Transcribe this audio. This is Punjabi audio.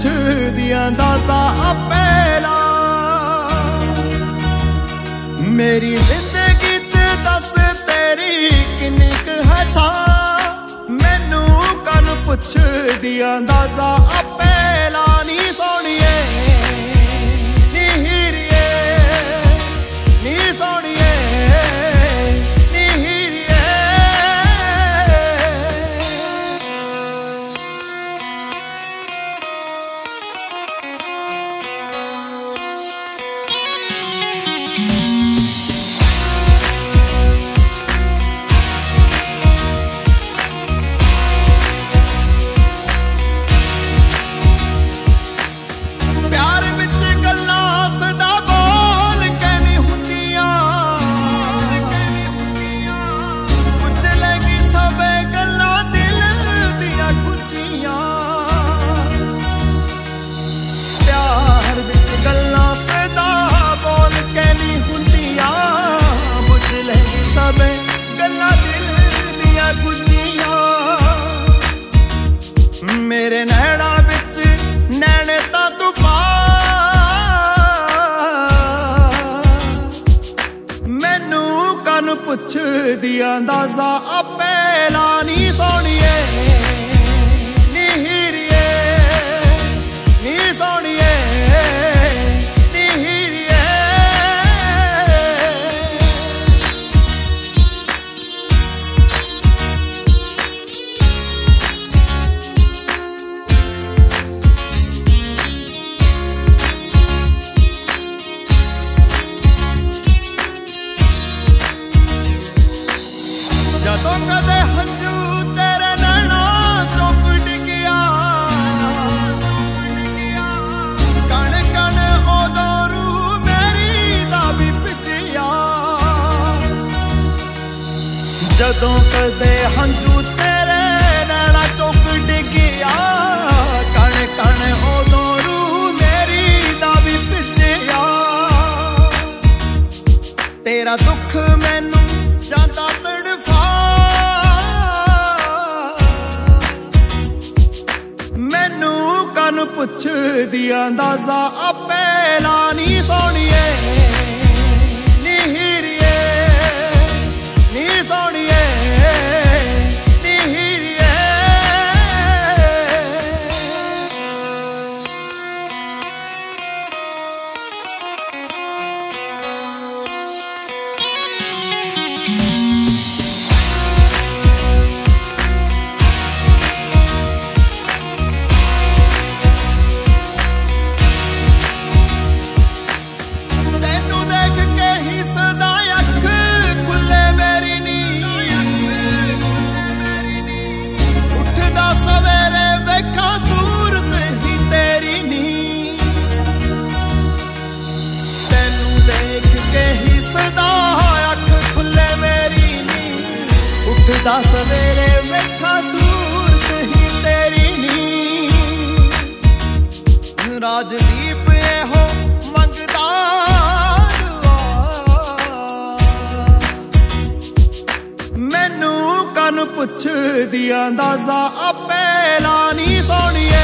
ਪੁੱਛਦੀਆਂ ਦਾਦਾ ਪਹਿਲਾਂ ਮੇਰੀ ਜ਼ਿੰਦਗੀ 'ਚ ਦੱਸ ਤੇਰੀ ਕਿੰਨੀ ਕੁ ਹੈ ਥਾਂ ਮੈਨੂੰ ਕਨ ਪੁੱਛਦੀਆਂ ਦਾਦਾ ਪਹਿਲਾਂ ਨੀ ਸੋਹਣੀਏ ਨੀ ਹੀਰੀਏ ਨੀ ਸੋਹਣੀਏ ਮੇਰੇ ਨੈਣਾ ਵਿੱਚ ਨੈਣੇ ਤਾਂ ਤੂੰ ਪਾ ਮੈਨੂੰ ਕਨ ਪੁੱਛਦੀਆਂ ਦਾਦਾ ਪਹਿਲਾਂ ਨੀ ਸੋਹਣੀਏ ਨੀ ਹੀਰੀਏ ਨੀ ਸੋਹਣੀਏ ਜਦੋਂ ਕਦੇ ਹੰਝੂ ਤੇਰੇ ਨੈਣਾਂ ਚੋਂ ਡਿੱਗਿਆ ਕਣ ਕਣ ਉਦੋਂ ਰੂ ਮੇਰੀ ਦਾ ਵੀ ਭਿੱਜਿਆ ਜਦੋਂ ਕਦੇ ਹੰਝੂ ਤੇਰੇ ਨੈਣਾਂ ਚੋਂ ਡਿੱਗਿਆ ਕਣ ਕਣ ਉਦੋਂ ਰੂ ਮੇਰੀ ਦਾ ਵੀ ਭਿੱਜਿਆ ਤੇਰਾ ਦੁੱਖ ਮੈਨੂੰ ਜਾਂਦਾ ਮੈਨੂੰ ਕਨ ਪੁੱਛਦੀਆਂ ਦਾਦਾ ਪਹਿਲਾਂ ਨੀ ਸੋਹਣੀਏ ਨੀ ਹੀਰੀਏ ਨੀ ਸੋਹਣੀਏ ਨੀ ਹੀਰੀਏ ਦਾ ਸਵੇਰੇ ਵੇਖਾਂ ਸੂਰਤ ਹੀ ਤੇਰੀ ਨੀ ਰਾਜਦੀਪ ਇਹੋ ਮੰਗਦਾ ਮੈਨੂੰ ਕਨ ਪੁੱਛਦੀਆਂ ਦਾਦਾ ਪਹਿਲਾਂ ਨੀ ਸੋਹਣੀਏ